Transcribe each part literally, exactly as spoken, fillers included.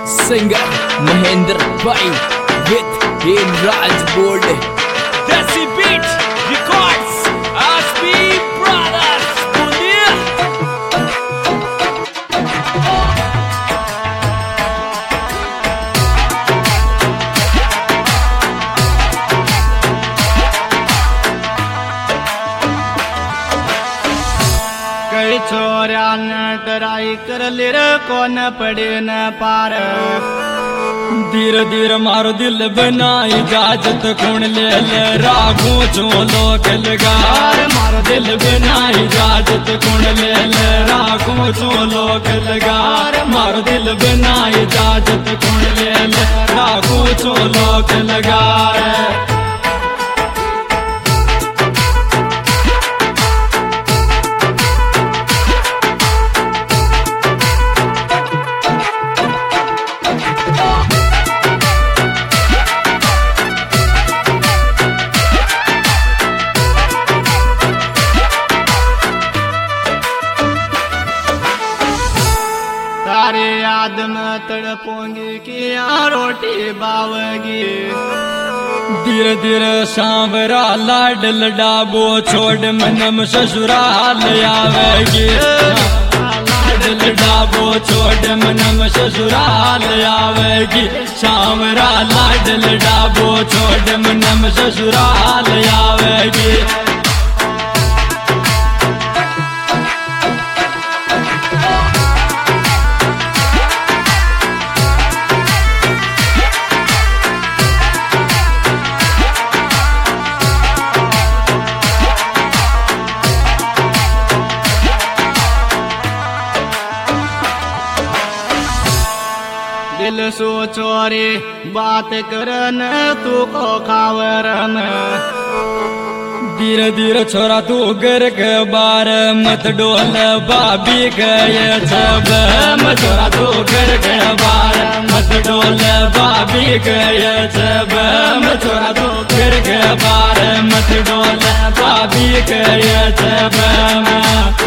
Singer Mahendra भाई with Hemraj bold Desi beat records SP brothers बोलिए। कई छोरा न तराई कर लिर कौन पड़े न पार धीरे धीरे मारो दिल बना इजाजत कौन ले ले रागो चोलो के लगार मारो दिल बना इजाजत कौन ले ले रागो चोलो के लगार मारो दिल बना इजाजत कौन ले ले रागो चोलो के लगार। तारे याद में तड़पोंगी कि यहाँ रोटी बावगी धीरे धीरे सांवरा लाड लडाबो छोड़ मनम ससुराल आवेगी लाड लडाबो छोड़ मनम ससुराल आवेगी सांवरा लाड लडाबो छोड़ मनम ससुराल आवेगी। दिल सो चोरी बात करन तू को खावरन धीरे धीरे छोरा तू घर के बार मत डोल भाभी गए सब छोरा तू घर के बार मत डोल भाभी गए सब छोरा तू घर के बार मत डोल भाभी गए सब।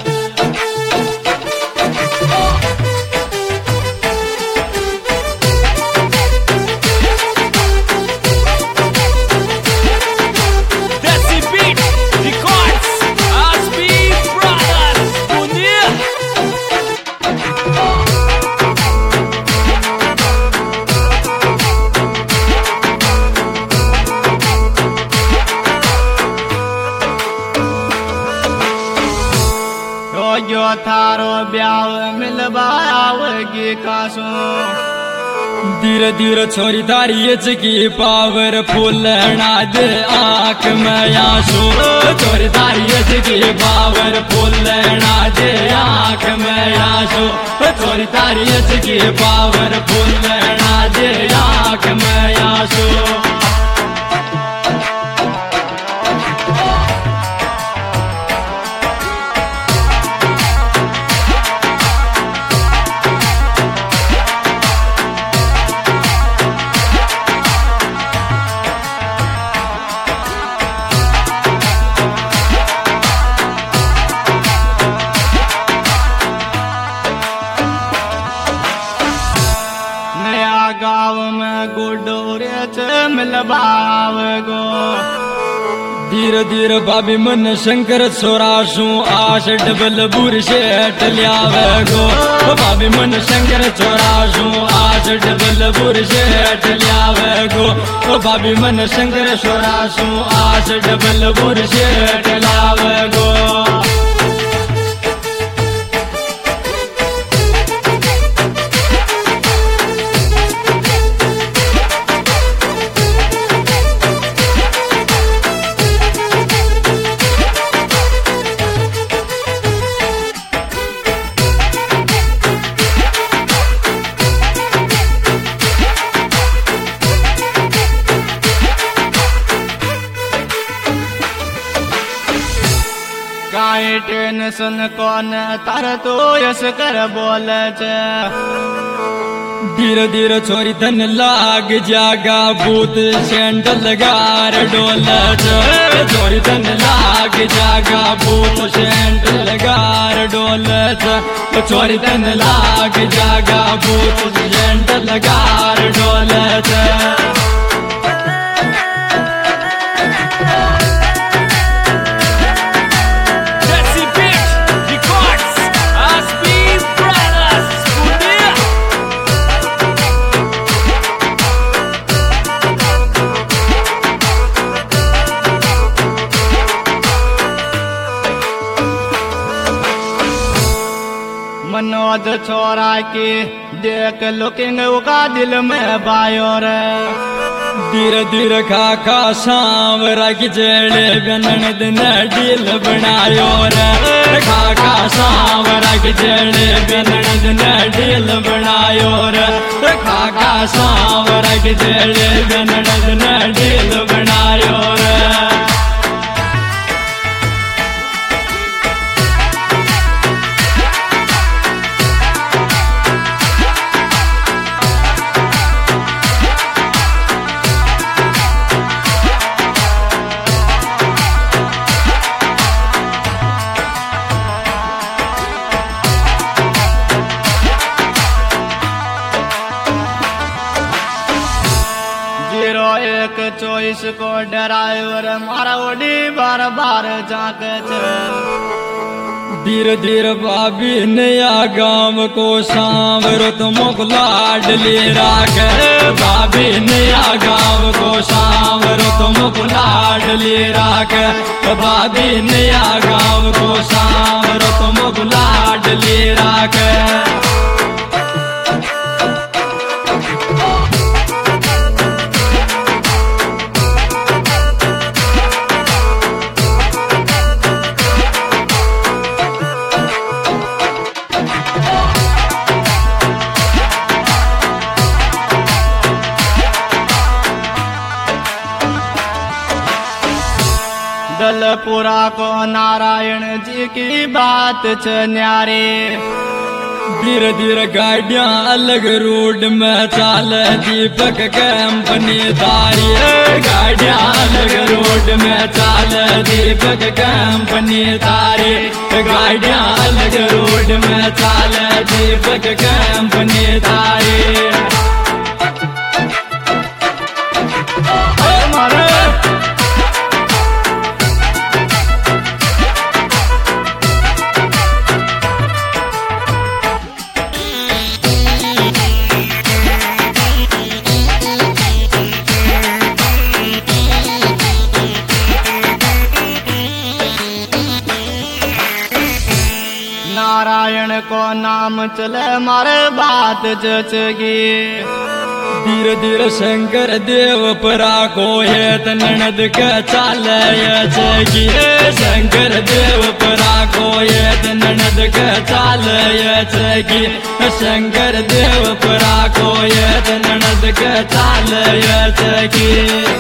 जो थारो ब्याह मिलवाओगी कासो धीरे धीरे छोरी तारी की पावर फूलना दे आँख में आंसू छोरी तारी की पावर फूलना दे आँख में आंसू छोरी तारी की पावर फूलना दे आँख में आंसू। गाँव में गुडोरे मिलवाव गो धीरे धीरे भाभी मन शंकर छोरासू आश डबल बुर से टलियावे गो भाभी मन शंकर छोरासू आश डबल बुर से टलियावे गो भाभी मन शंकर छोरासू आश डबल बुर से टलियावे गो। काई टेंशन कौन तार तो यस कर बोल धीरे धीरे छोरी तन लाग जागा भूत सेंट लगार डोल छोरी तन लाग जागा भूत सेंट लगार डोल छोरी तन लाग जागा भूत सेंट लगार डोल मनोज छोरा की देख लुकिंग का दिल में बायो रे धीरे धीरे खाका सांवरा की जड़े बनन दिन दिल बनायो रे खाका सांवरा की जड़े बनन दिन दिल बनायो रे खाका सांवरा की जड़े बनन दिन दिल बनायो रे एक चौबीस को ड्राइवर मारा ओडी बार बार जाक धीरे धीरे भाभी नया गांव को सांवरो तुम लाड ले राख भाभी नया गांव को सांवरो तुम लाड ले राख भाभी नया गांव को सांवरो तुम लाड ले राख दलपुरा को नारायण जी की बात छ न्यारे धीरे धीरे गाड़ियां अलग रोड में चाल दीपक कंपनी दारी गाड़ियां अलग रोड में चाल दीपक कंपनी दारी गाड़ियां अलग रोड में चाल दीपक कंपनी दारी नारायण को नाम चले मारे बात जचगी धीरे धीरे शंकर देव परा को है ननद का चाल यचगी शंकर देव परा को है ननद का चाल यचगी शंकर देव परा को है ननद का चाल यचगी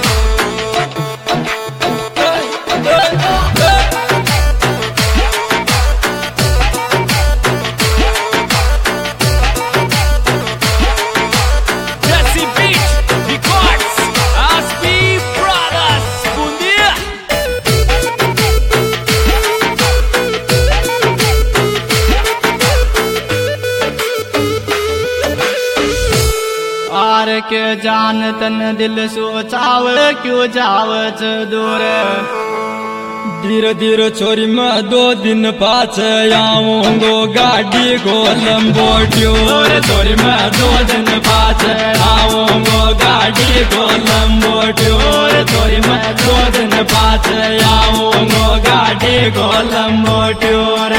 के जान तन दिल सोचाव क्यों जाव दूर धीरे धीरे छोरी में दो दिन पाछ आऊंगो गाड़ी को लंबो ट्योर छोरी में दो दिन पाछ आऊंगो गाड़ी को लंबो ट्योर छोरी में दो दिन पाछ आऊंगो गाड़ी को लंबो ट्योर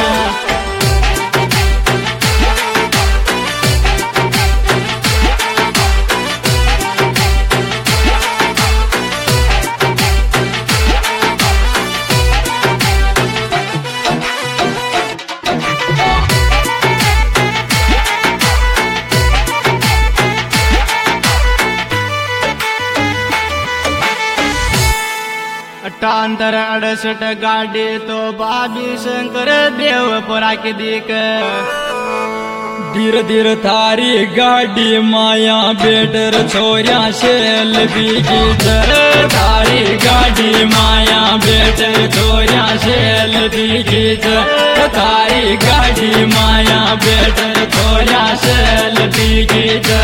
अठांतर अड़सठ गाड़ी तो बाबी शंकर देवपुरा की दिक धीरे धीरे थारी गाड़ी माया बेटर छोरिया शेल बीगी थारी गाड़ी माया बेटर छोरिया शेल बीगी थारी गाड़ी माया बेटर छोरिया शेल बीगी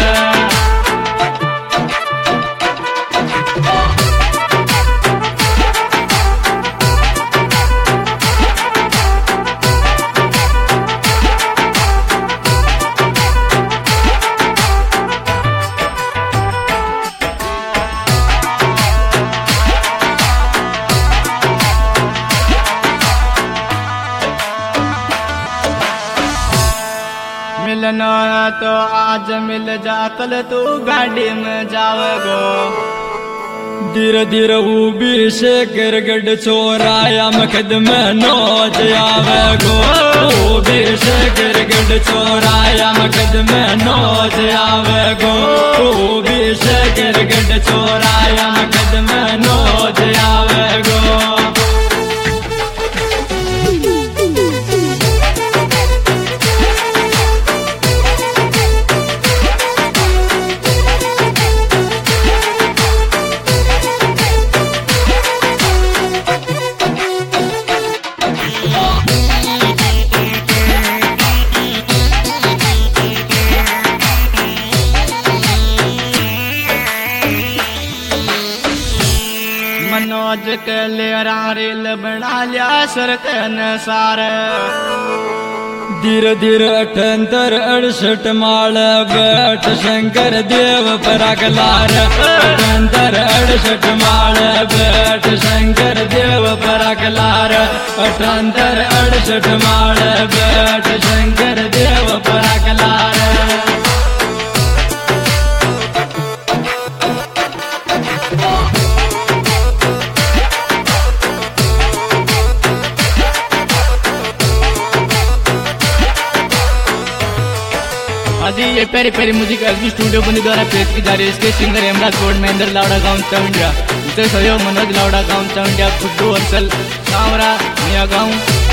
मिलना है तो आज मिल जा, कल तू गाड़ी में जावेगो। धीरे धीरे वो भी से गिरगड चोराया मखद में नोज आवेगो। वो भी से गिरगड चोराया मखद में नोज आवेगो। वो भी से गिरगड चोराया मखद में नोज आवेगो। मनोज के लिए रेल बना लिया सरकन सारे। धीरे धीरे अठहत्तर अड़सठ माल बैठ शंकर देव पर अगलार। अठहत्तर अड़सठ माल बैठ शंकर देव पर अगलार। अठहत्तर अड़सठ माल बैठ शंकर देव पर अगलार। अजी ये Peri Peri music SB studio बंदी द्वारा पेश की जा रही है। इसके सिंगर हेमराज बोर्ड महेंद्र लावड़ा गांव चावंडिया, इसके सहयोग मनोज लावड़ा गांव चावंडिया, फुड्डू अरसल कामरा मिया गांव।